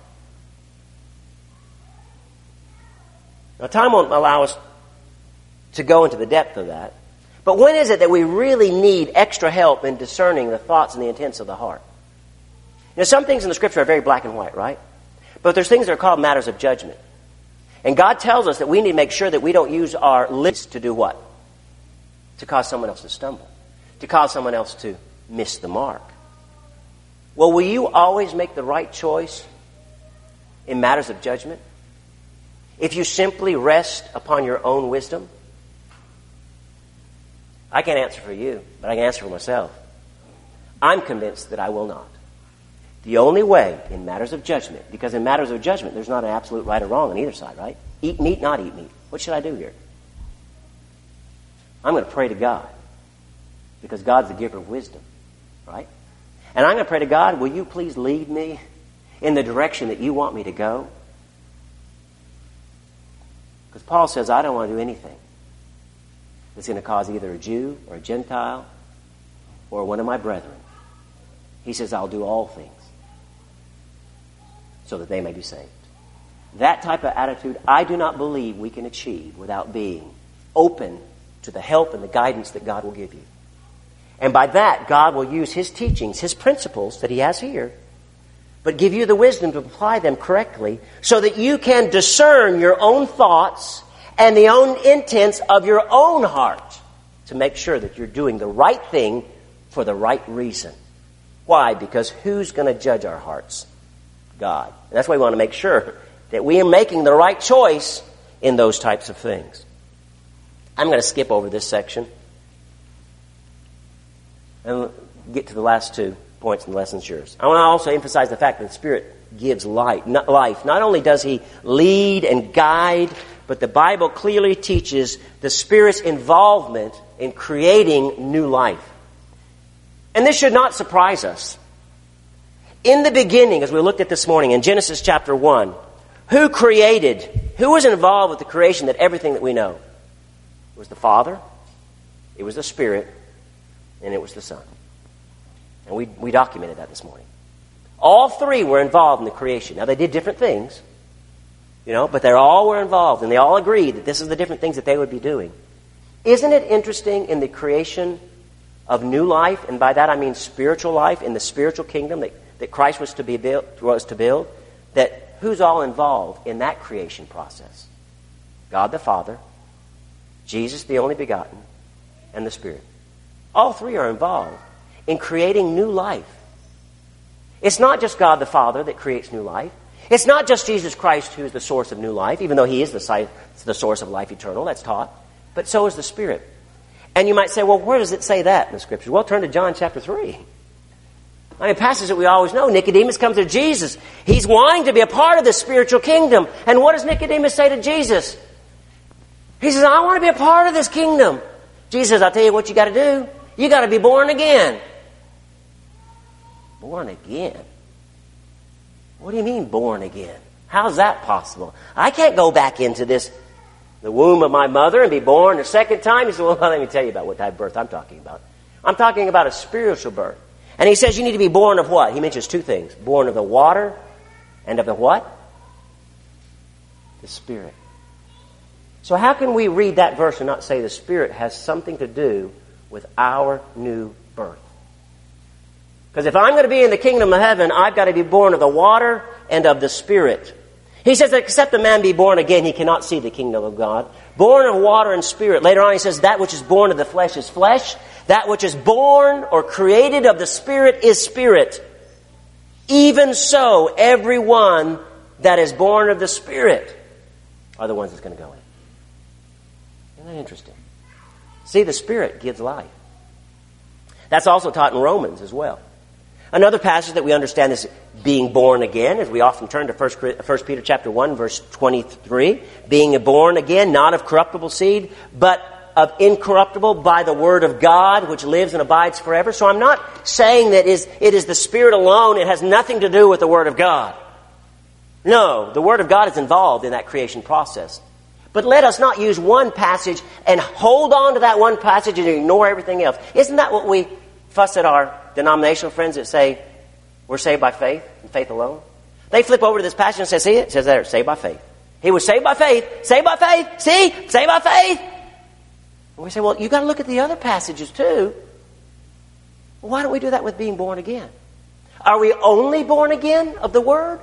Speaker 1: Now, time won't allow us to go into the depth of that. But when is it that we really need extra help in discerning the thoughts and the intents of the heart? You know, some things in the Scripture are very black and white, right? But there's things that are called matters of judgment. And God tells us that we need to make sure that we don't use our lips to do what? To cause someone else to stumble. To cause someone else to miss the mark. Well, will you always make the right choice in matters of judgment if you simply rest upon your own wisdom? I can't answer for you, but I can answer for myself. I'm convinced that I will not. The only way in matters of judgment, because in matters of judgment, there's not an absolute right or wrong on either side, right? Eat meat, not eat meat. What should I do here? I'm going to pray to God, because God's the giver of wisdom, right? And I'm going to pray to God, will you please lead me in the direction that you want me to go? Because Paul says, I don't want to do anything that's going to cause either a Jew or a Gentile or one of my brethren. He says, I'll do all things so that they may be saved. That type of attitude, I do not believe we can achieve without being open to the help and the guidance that God will give you. And by that, God will use His teachings, His principles that He has here, but give you the wisdom to apply them correctly so that you can discern your own thoughts and the own intents of your own heart to make sure that you're doing the right thing for the right reason. Why? Because who's going to judge our hearts? God. And that's why we want to make sure that we are making the right choice in those types of things. I'm going to skip over this section and get to the last 2 points in the lesson's yours. I want to also emphasize the fact that the Spirit gives life. Not only does He lead and guide, but the Bible clearly teaches the Spirit's involvement in creating new life. And this should not surprise us. In the beginning, as we looked at this morning in Genesis chapter 1, who was involved with the creation of everything that we know? It was the Father, it was the Spirit, and it was the Son. And we documented that this morning. All three were involved in the creation. Now, they did different things, but they all were involved, and they all agreed that this is the different things that they would be doing. Isn't it interesting in the creation of new life, and by that I mean spiritual life, in the spiritual kingdom that Christ was to build, that who's all involved in that creation process? God the Father, Jesus the only begotten, and the Spirit. All three are involved in creating new life. It's not just God the Father that creates new life. It's not just Jesus Christ who is the source of new life, even though He is the source of life eternal, that's taught, but so is the Spirit. And you might say, well, where does it say that in the Scripture? Well, turn to John chapter 3. I mean, a passage that we always know. Nicodemus comes to Jesus. He's wanting to be a part of the spiritual kingdom. And what does Nicodemus say to Jesus? He says, I want to be a part of this kingdom. Jesus says, I'll tell you what you got to do. You got to be born again. Born again? What do you mean born again? How's that possible? I can't go back into the womb of my mother and be born a second time. He said, well, let me tell you about what type of birth I'm talking about. I'm talking about a spiritual birth. And he says you need to be born of what? He mentions 2 things. Born of the water and of the what? The Spirit. So how can we read that verse and not say the Spirit has something to do with our new birth? Because if I'm going to be in the kingdom of heaven, I've got to be born of the water and of the Spirit. He says that except a man be born again, he cannot see the kingdom of God. Born of water and Spirit. Later on he says that which is born of the flesh is flesh. That which is born or created of the Spirit is spirit. Even so, everyone that is born of the Spirit are the ones that's going to go in. Isn't that interesting? See, the Spirit gives life. That's also taught in Romans as well. Another passage that we understand is being born again, as we often turn to 1 Peter chapter 1, verse 23. Being born again, not of corruptible seed, but of incorruptible by the word of God, which lives and abides forever. So I'm not saying that it is the Spirit alone. It has nothing to do with the word of God. No, the Word of God is involved in that creation process. But let us not use one passage and hold on to that one passage and ignore everything else. Isn't that what we fuss at our denominational friends that say we're saved by faith and faith alone? They flip over to this passage and say, see it? It says there, saved by faith. He was saved by faith. Saved by faith. See? Saved by faith. And we say, well, you've got to look at the other passages too. Well, why don't we do that with being born again? Are we only born again of the Word?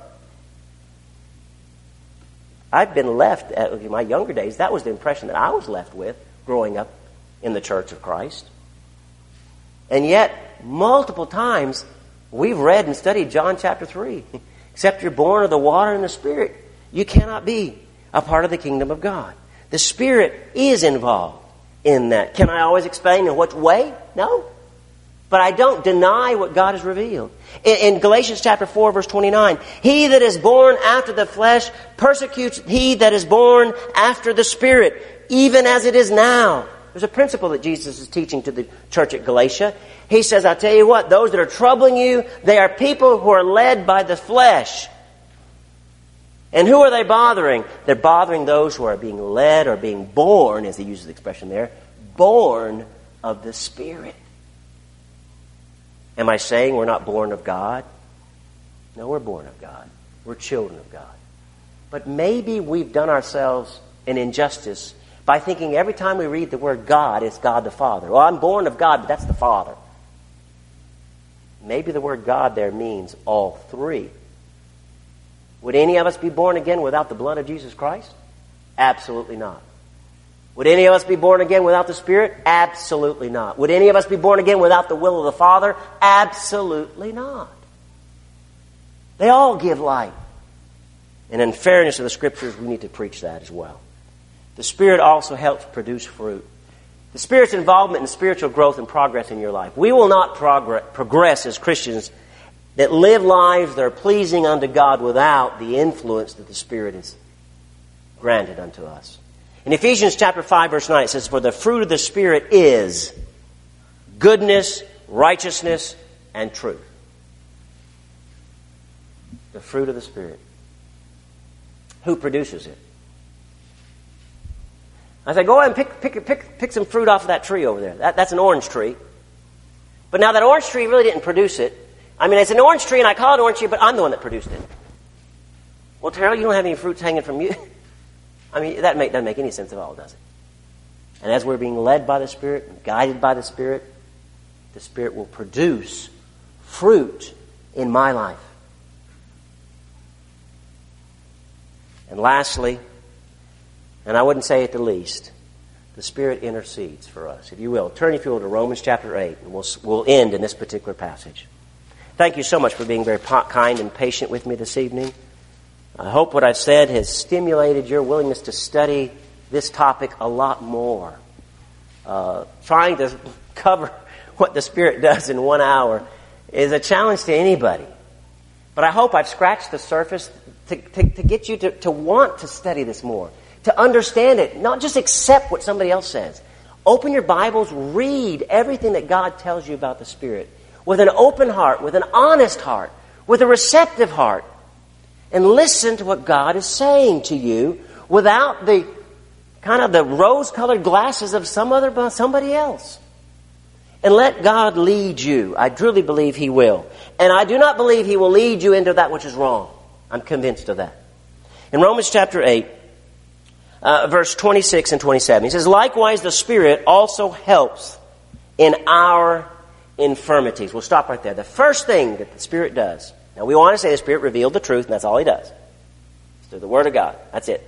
Speaker 1: I've been left, in my younger days, that was the impression that I was left with growing up in the Church of Christ. And yet, multiple times, we've read and studied John chapter 3. Except you're born of the water and the Spirit, you cannot be a part of the kingdom of God. The Spirit is involved in that. Can I always explain in what way? No. But I don't deny what God has revealed. In Galatians chapter 4, verse 29, he that is born after the flesh persecutes he that is born after the Spirit, even as it is now. There's a principle that Jesus is teaching to the church at Galatia. He says, I'll tell you what, those that are troubling you, they are people who are led by the flesh. And who are they bothering? They're bothering those who are being led or being born, as he uses the expression there, born of the Spirit. Am I saying we're not born of God? No, we're born of God. We're children of God. But maybe we've done ourselves an injustice by thinking every time we read the word God, it's God the Father. Well, I'm born of God, but that's the Father. Maybe the word God there means all three. Would any of us be born again without the blood of Jesus Christ? Absolutely not. Would any of us be born again without the Spirit? Absolutely not. Would any of us be born again without the will of the Father? Absolutely not. They all give light. And in fairness to the Scriptures, we need to preach that as well. The Spirit also helps produce fruit. The Spirit's involvement in spiritual growth and progress in your life. We will not progress as Christians that live lives that are pleasing unto God without the influence that the Spirit has granted unto us. In Ephesians chapter 5, verse 9, it says, for the fruit of the Spirit is goodness, righteousness, and truth. The fruit of the Spirit. Who produces it? I say, go ahead and pick some fruit off of that tree over there. That's an orange tree. But now that orange tree really didn't produce it. I mean, it's an orange tree, and I call it an orange tree, but I'm the one that produced it. Well, Terrell, you don't have any fruits hanging from you. I mean, that doesn't make any sense at all, does it? And as we're being led by the Spirit and guided by the Spirit will produce fruit in my life. And lastly, and I wouldn't say it the least, the Spirit intercedes for us. If you will, turn if you will to Romans chapter 8, and we'll end in this particular passage. Thank you so much for being very kind and patient with me this evening. I hope what I've said has stimulated your willingness to study this topic a lot more. Trying to cover what the Spirit does in 1 hour is a challenge to anybody. But I hope I've scratched the surface to get you to want to study this more, to understand it, not just accept what somebody else says. Open your Bibles, read everything that God tells you about the Spirit with an open heart, with an honest heart, with a receptive heart. And listen to what God is saying to you without the kind of the rose-colored glasses of somebody else. And let God lead you. I truly believe He will. And I do not believe He will lead you into that which is wrong. I'm convinced of that. In Romans chapter 8, verse 26 and 27, he says, likewise the Spirit also helps in our infirmities. We'll stop right there. The first thing that the Spirit does, now we want to say the Spirit revealed the truth, and that's all He does. It's through the Word of God. That's it.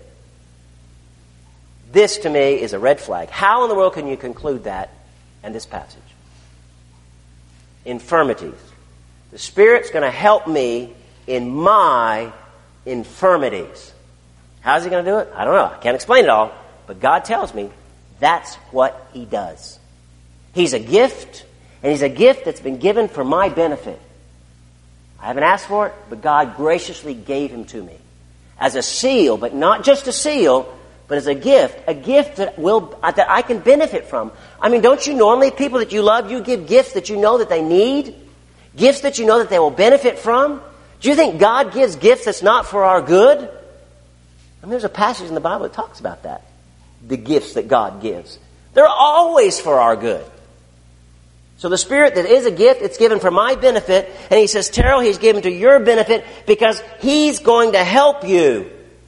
Speaker 1: This to me is a red flag. How in the world can you conclude that in this passage? Infirmities. The Spirit's going to help me in my infirmities. How's He going to do it? I don't know. I can't explain it all. But God tells me that's what He does. He's a gift, and He's a gift that's been given for my benefit. I haven't asked for it, but God graciously gave Him to me. As a seal, but not just a seal, but as a gift that I can benefit from. I mean, don't you normally, people that you love, you give gifts that you know that they need? Gifts that you know that they will benefit from? Do you think God gives gifts that's not for our good? I mean, there's a passage in the Bible that talks about that. The gifts that God gives. They're always for our good. So the Spirit that is a gift, it's given for my benefit. And He says, Terrell, He's given to your benefit because He's going to help you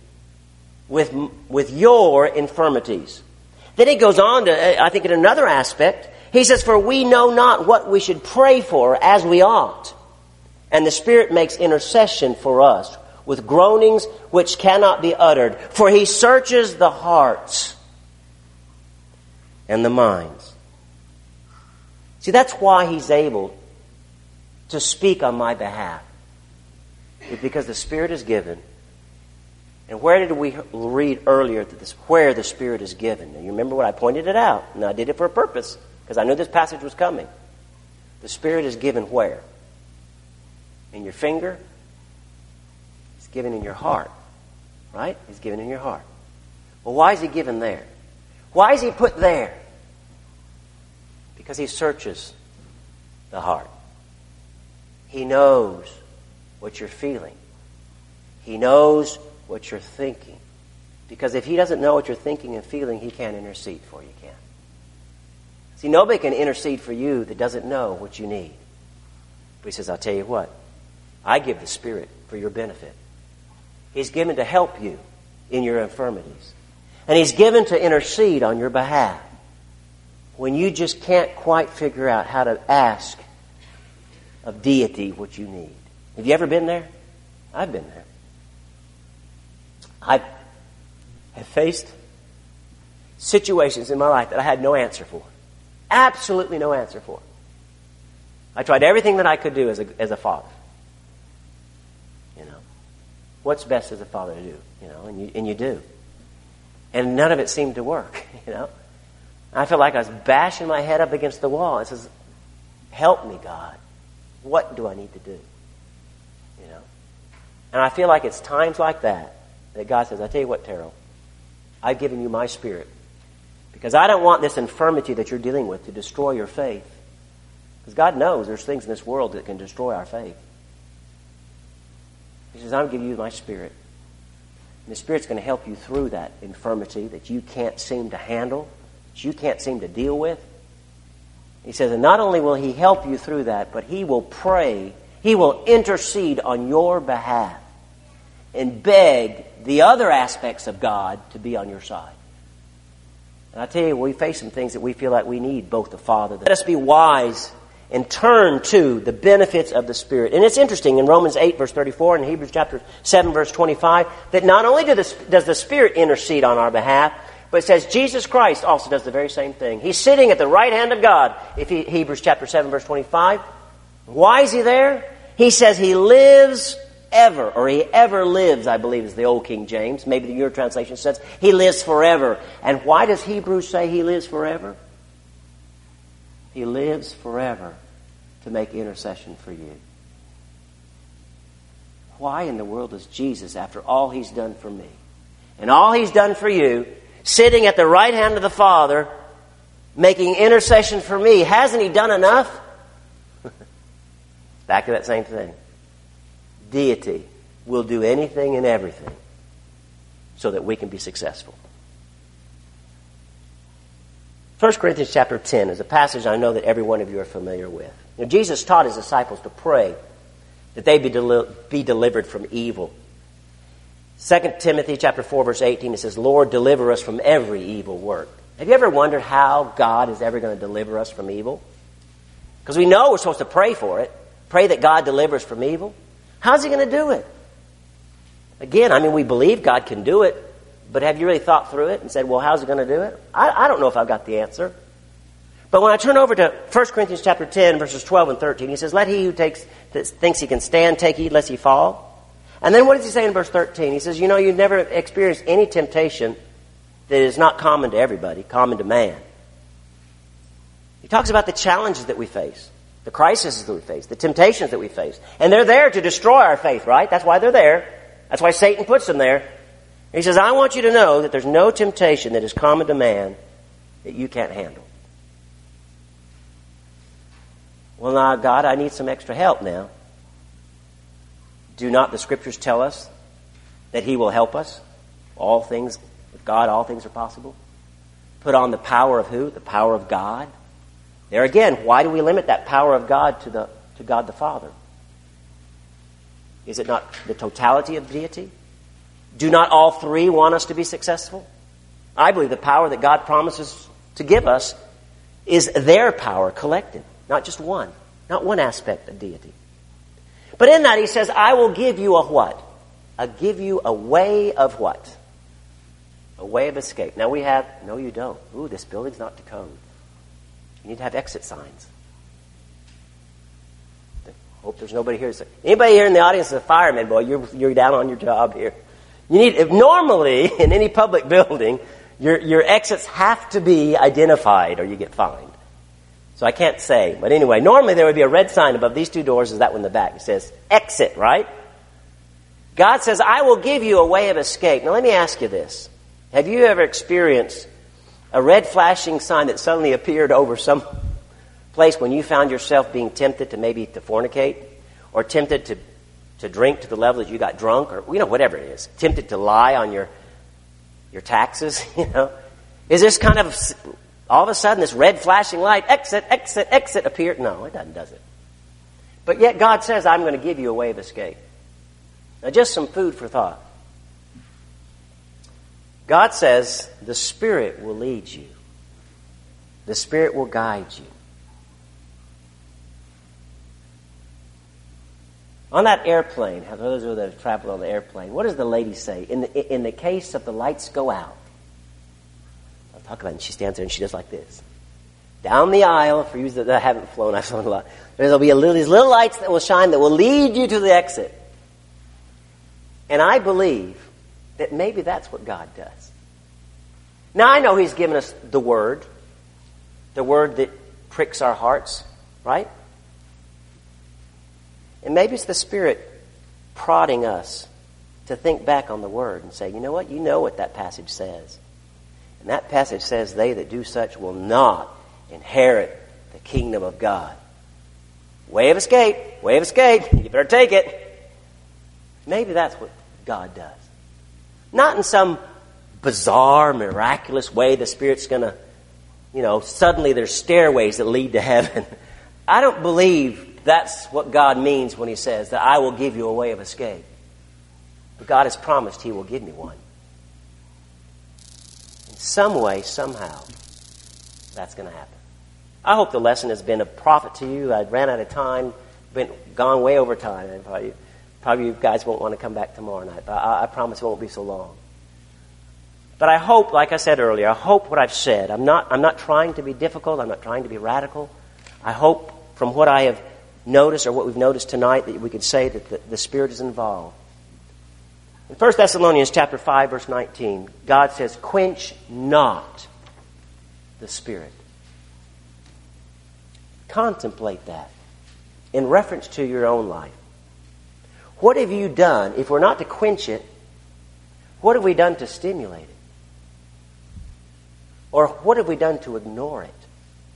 Speaker 1: with your infirmities. Then He goes on to, I think in another aspect, He says, for we know not what we should pray for as we ought. And the Spirit makes intercession for us with groanings which cannot be uttered. For He searches the hearts and the minds. See, that's why He's able to speak on my behalf. It's because the Spirit is given. And where did we read earlier that where the Spirit is given? Now, you remember what I pointed it out, and I did it for a purpose, because I knew this passage was coming. The Spirit is given where? In your finger. It's given in your heart. Right? He's given in your heart. Well, why is He given there? Why is He put there? Because He searches the heart. He knows what you're feeling. He knows what you're thinking. Because if He doesn't know what you're thinking and feeling, He can't intercede for you, can. See, nobody can intercede for you that doesn't know what you need. But He says, I'll tell you what, I give the Spirit for your benefit. He's given to help you in your infirmities. And He's given to intercede on your behalf when you just can't quite figure out how to ask of deity what you need. Have you ever been there? I've been there. I have faced situations in my life that I had no answer for. Absolutely no answer for. I tried everything that I could do as a father. You know, what's best as a father to do? You know, and you do, and none of it seemed to work. You know, I felt like I was bashing my head up against the wall. It says, "Help me, God. What do I need to do?" You know, and I feel like it's times like that God says, "I tell you what, Terrell, I've given you my Spirit because I don't want this infirmity that you're dealing with to destroy your faith." Because God knows there's things in this world that can destroy our faith. He says, I'm giving you my Spirit. And the Spirit's going to help you through that infirmity that you can't seem to handle, that you can't seem to deal with. He says, and not only will He help you through that, but He will pray, He will intercede on your behalf and beg the other aspects of God to be on your side. And I tell you, we face some things that we feel like we need both the Father. Let us be wise and turn to the benefits of the Spirit. And it's interesting in Romans 8, verse 34, and Hebrews chapter 7, verse 25, that not only does the Spirit intercede on our behalf, but it says Jesus Christ also does the very same thing. He's sitting at the right hand of God, Hebrews chapter 7, verse 25. Why is He there? He says He lives ever, or He ever lives, I believe is the old King James. Maybe your translation says He lives forever. And why does Hebrews say He lives forever? He lives forever to make intercession for you. Why in the world is Jesus, after all He's done for me and all He's done for you, sitting at the right hand of the Father, making intercession for me? Hasn't He done enough? Back to that same thing. Deity will do anything and everything so that we can be successful. 1 Corinthians chapter 10 is a passage I know that every one of you are familiar with. You know, Jesus taught His disciples to pray that they be delivered from evil. 2 Timothy chapter 4, verse 18, it says, Lord, deliver us from every evil work. Have you ever wondered how God is ever going to deliver us from evil? Because we know we're supposed to pray for it. Pray that God delivers from evil. How's He going to do it? Again, I mean, we believe God can do it, but have you really thought through it and said, well, how's He going to do it? I don't know if I've got the answer. But when I turn over to 1 Corinthians chapter 10, verses 12 and 13, he says, let he who thinks he can stand take heed lest he fall. And then what does he say in verse 13? He says, you know, you've never experienced any temptation that is not common to everybody, common to man. He talks about the challenges that we face, the crises that we face, the temptations that we face. And they're there to destroy our faith, right? That's why they're there. That's why Satan puts them there. And he says, I want you to know that there's no temptation that is common to man that you can't handle. Well, now, God, I need some extra help now. Do not the Scriptures tell us that He will help us? All things, with God, all things are possible. Put on the power of who? The power of God. There again, why do we limit that power of God to God the Father? Is it not the totality of deity? Do not all three want us to be successful? I believe the power that God promises to give us is their power collected, not just one, not one aspect of deity. But in that He says, I will give you a what? I'll give you a way of what? A way of escape. Now we have, no you don't. Ooh, this building's not to code. You need to have exit signs. Hope there's nobody here. Anybody here in the audience is a fireman, boy, you're down on your job here. You need, if normally in any public building, your exits have to be identified or you get fined. So I can't say. But anyway, normally there would be a red sign above these two doors. Is that one in the back? It says exit, right? God says, I will give you a way of escape. Now let me ask you this. Have you ever experienced a red flashing sign that suddenly appeared over some place when you found yourself being tempted to maybe to fornicate or tempted to drink to the level that you got drunk or, whatever it is, tempted to lie on your taxes, Is this kind of, all of a sudden, this red flashing light, exit, exit, exit, appear? No, it doesn't, does it? But yet God says, I'm going to give you a way of escape. Now, just some food for thought. God says, the Spirit will lead you. The Spirit will guide you. On that airplane, for those of you that have traveled on the airplane, what does the lady say? In the case of the lights go out, I'll talk about it, and she stands there and she does like this. Down the aisle, for you that haven't flown, I've flown a lot, there'll be these little lights that will shine that will lead you to the exit. And I believe that maybe that's what God does. Now I know He's given us the Word that pricks our hearts, right? And maybe it's the Spirit prodding us to think back on the Word and say, you know what? You know what that passage says. And that passage says, they that do such will not inherit the kingdom of God. Way of escape. Way of escape. You better take it. Maybe that's what God does. Not in some bizarre, miraculous way the Spirit's going to, suddenly there's stairways that lead to heaven. I don't believe that's what God means when He says that I will give you a way of escape. But God has promised He will give me one. In some way, somehow, that's going to happen. I hope the lesson has been a profit to you. I ran out of time, gone way over time. Probably you guys won't want to come back tomorrow night, but I promise it won't be so long. But I hope, like I said earlier, I hope what I've said. I'm not trying to be difficult. I'm not trying to be radical. I hope from what I have noticed or what we've noticed tonight that we could say that the Spirit is involved. In 1 Thessalonians chapter 5, verse 19, God says, quench not the Spirit. Contemplate that in reference to your own life. What have you done? If we're not to quench it, what have we done to stimulate it? Or what have we done to ignore it?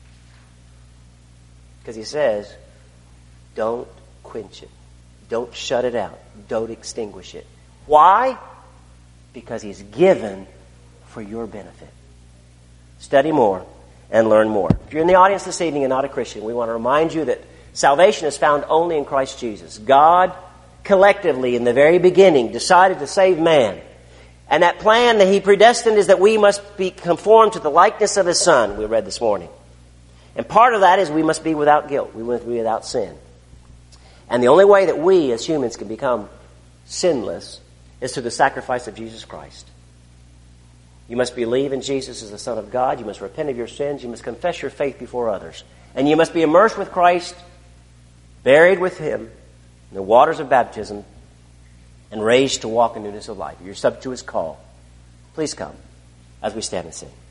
Speaker 1: Because He says, don't quench it. Don't shut it out. Don't extinguish it. Why? Because He's given for your benefit. Study more and learn more. If you're in the audience this evening and not a Christian, we want to remind you that salvation is found only in Christ Jesus. God collectively in the very beginning decided to save man. And that plan that He predestined is that we must be conformed to the likeness of His Son, we read this morning. And part of that is we must be without guilt. We must be without sin. And the only way that we as humans can become sinless is through the sacrifice of Jesus Christ. You must believe in Jesus as the Son of God. You must repent of your sins. You must confess your faith before others. And you must be immersed with Christ, buried with Him in the waters of baptism, and raised to walk in newness of life. You're subject to His call. Please come as we stand and sing.